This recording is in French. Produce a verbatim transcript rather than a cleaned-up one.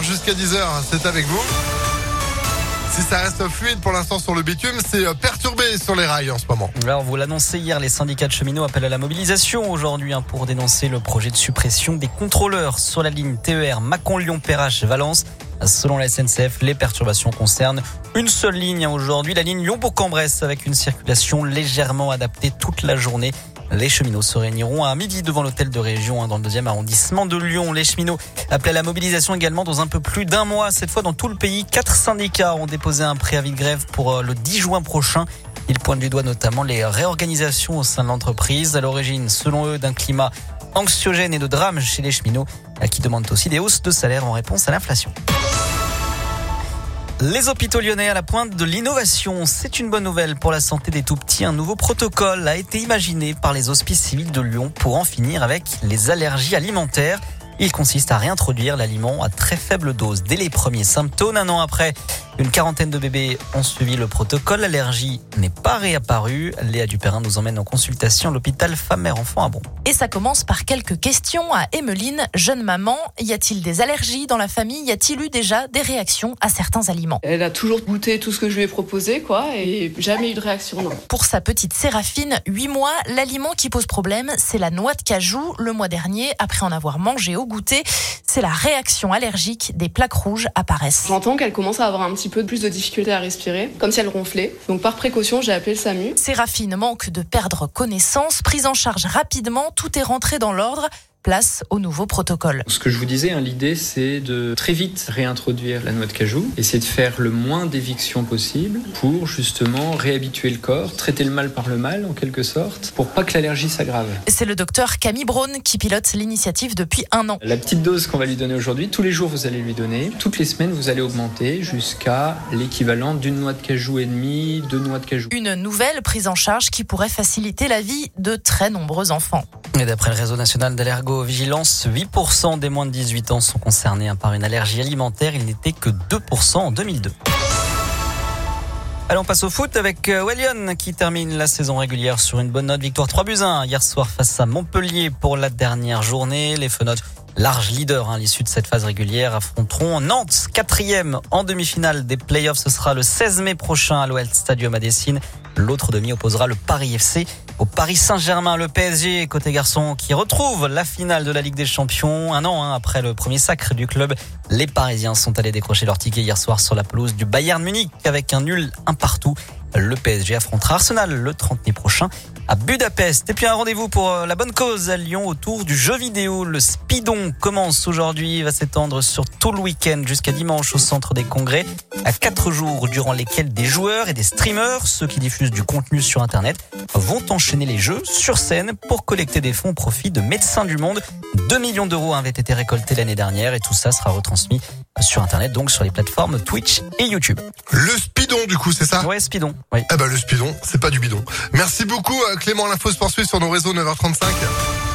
jusqu'à dix heures, c'est avec vous. Si ça reste fluide pour l'instant sur le bitume, c'est perturbé sur les rails en ce moment. Alors, vous l'annoncez hier, les syndicats de cheminots appellent à la mobilisation aujourd'hui hein, pour dénoncer le projet de suppression des contrôleurs sur la ligne T E R Mâcon-Lyon-Perrache-Valence. Selon la S N C F, les perturbations concernent une seule ligne aujourd'hui, la ligne Lyon-Bourg-en-Bresse, avec une circulation légèrement adaptée toute la journée. Les cheminots se réuniront à midi devant l'hôtel de région hein, dans le deuxième arrondissement de Lyon. Les cheminots appellent à la mobilisation également dans un peu plus d'un mois. Cette fois dans tout le pays, quatre syndicats ont déposé un préavis de grève pour le dix juin prochain. Ils pointent du doigt notamment les réorganisations au sein de l'entreprise. À l'origine, selon eux, d'un climat anxiogène et de drame chez les cheminots qui demandent aussi des hausses de salaire en réponse à l'inflation. Les hôpitaux lyonnais à la pointe de l'innovation. C'est une bonne nouvelle pour la santé des tout-petits. Un nouveau protocole a été imaginé par les hospices civils de Lyon pour en finir avec les allergies alimentaires. Il consiste à réintroduire l'aliment à très faible dose dès les premiers symptômes. Un an après, une quarantaine de bébés ont suivi le protocole. L'allergie n'est pas réapparue. Léa Duperrin nous emmène en consultation à l'hôpital Femme-Mère-Enfant à Bron. Et ça commence par quelques questions à Emmeline, jeune maman. Y a-t-il des allergies dans la famille? Y a-t-il eu déjà des réactions à certains aliments? Elle a toujours goûté tout ce que je lui ai proposé, quoi, et jamais eu de réaction, non. Pour sa petite Séraphine, huit mois, l'aliment qui pose problème, c'est la noix de cajou. Le mois dernier, après en avoir mangé au goûter, c'est la réaction allergique. Des plaques rouges apparaissent. J'entends qu'elle commence à avoir un petit peu plus de difficulté à respirer, comme si elle ronflait. Donc par précaution, j'ai appelé le SAMU. Séraphine manque de perdre connaissance, prise en charge rapidement, tout est rentré dans l'ordre. Place au nouveau protocole. Ce que je vous disais, hein, l'idée c'est de très vite réintroduire la noix de cajou, essayer de faire le moins d'évictions possible pour justement réhabituer le corps, traiter le mal par le mal en quelque sorte, pour pas que l'allergie s'aggrave. C'est le docteur Camille Braun qui pilote l'initiative depuis un an. La petite dose qu'on va lui donner aujourd'hui, tous les jours vous allez lui donner, toutes les semaines vous allez augmenter jusqu'à l'équivalent d'une noix de cajou et demie, deux noix de cajou. Une nouvelle prise en charge qui pourrait faciliter la vie de très nombreux enfants. Et d'après le réseau national d'allergovigilance, huit pour cent des moins de dix-huit ans sont concernés par une allergie alimentaire. Il n'était que deux pour cent en deux mille deux. Allez, on passe au foot avec Wellyon qui termine la saison régulière sur une bonne note. Victoire trois buts à un hier soir face à Montpellier pour la dernière journée. Les Fenotes, large leader à l'issue de cette phase régulière, affronteront Nantes, quatrième en demi-finale des playoffs. Ce sera le seize mai prochain à l'O L Stadium à Dessine. L'autre demi opposera le Paris F C au Paris Saint-Germain. Le P S G, côté garçon, qui retrouve la finale de la Ligue des Champions. Un an hein, après le premier sacre du club, les Parisiens sont allés décrocher leur ticket hier soir sur la pelouse du Bayern Munich avec un nul un partout. Le P S G affrontera Arsenal le trente mai prochain à Budapest. Et puis un rendez-vous pour la bonne cause à Lyon autour du jeu vidéo. Le Speedon commence aujourd'hui, va s'étendre sur tout le week-end jusqu'à dimanche au centre des congrès. À quatre jours durant lesquels des joueurs et des streamers, ceux qui diffusent du contenu sur Internet, vont enchaîner les jeux sur scène pour collecter des fonds au profit de Médecins du Monde. deux millions d'euros avaient été récoltés l'année dernière et tout ça sera retransmis sur Internet, donc sur les plateformes Twitch et YouTube. Le Speedon, du coup, c'est ça? Ouais, Speedon. Oui. Ah bah le Speedon, c'est pas du bidon. Merci beaucoup Clément, l'info se poursuit sur nos réseaux neuf heures trente-cinq.